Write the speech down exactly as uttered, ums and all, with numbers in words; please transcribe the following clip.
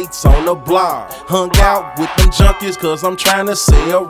streets on the block. Hung out with them junkies cause I'm trying to sell